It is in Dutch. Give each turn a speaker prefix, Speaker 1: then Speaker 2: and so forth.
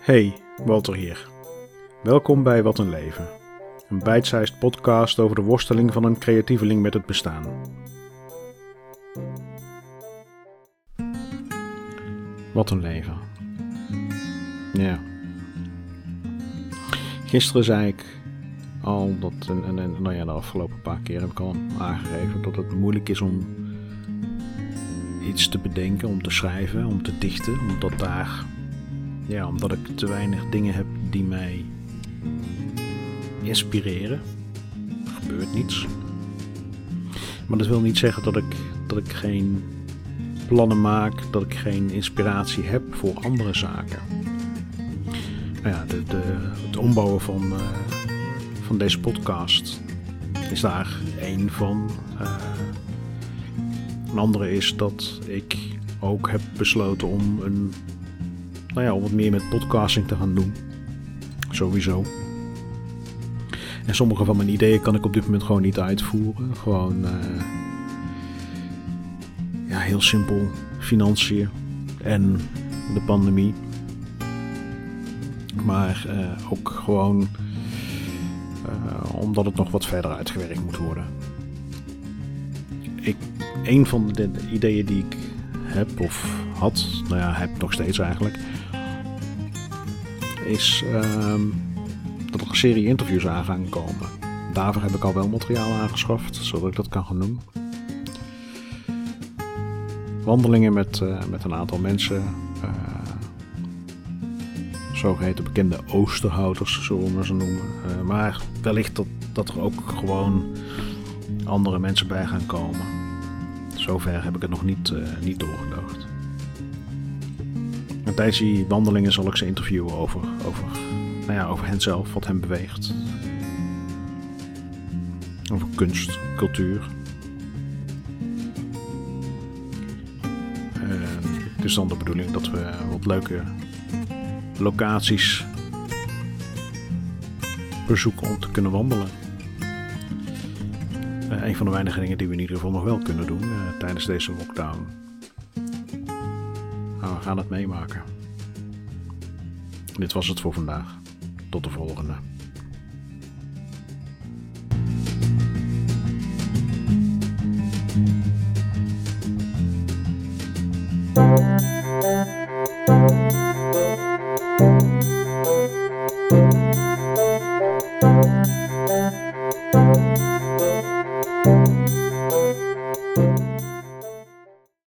Speaker 1: Hey, Walter hier. Welkom bij Wat een Leven. Een bite-sized podcast over de worsteling van een creatieveling met het bestaan. Wat een leven. Ja. Gisteren zei ik al dat, de afgelopen paar keer heb ik al aangegeven dat het moeilijk is om iets te bedenken, om te schrijven, om te dichten, omdat ik te weinig dingen heb die mij inspireren. Er gebeurt niets. Maar dat wil niet zeggen dat ik geen plannen maak, dat ik geen inspiratie heb voor andere zaken. Het ombouwen van deze podcast is daar één van. Een andere is dat ik ook heb besloten om om wat meer met podcasting te gaan doen. Sowieso. En sommige van mijn ideeën kan ik op dit moment gewoon niet uitvoeren. Gewoon, heel simpel. Financiën en de pandemie. Maar ook gewoon omdat het nog wat verder uitgewerkt moet worden. Een van de ideeën die ik heb of had, heb nog steeds eigenlijk, is dat er een serie interviews aan gaan komen. Daarvoor heb ik al wel materiaal aangeschaft, zodat ik dat kan gaan doen. Wandelingen met een aantal mensen, zogeheten bekende oosterhouders, zullen we ze noemen. Maar wellicht dat er ook gewoon andere mensen bij gaan komen. Zover heb ik het nog niet doorgedacht. En tijdens die wandelingen zal ik ze interviewen over hen zelf, wat hen beweegt. Over kunst, cultuur. Het is dan de bedoeling dat we wat leuke locaties bezoeken om te kunnen wandelen. Een van de weinige dingen die we in ieder geval nog wel kunnen doen tijdens deze lockdown. Nou, we gaan het meemaken. Dit was het voor vandaag. Tot de volgende.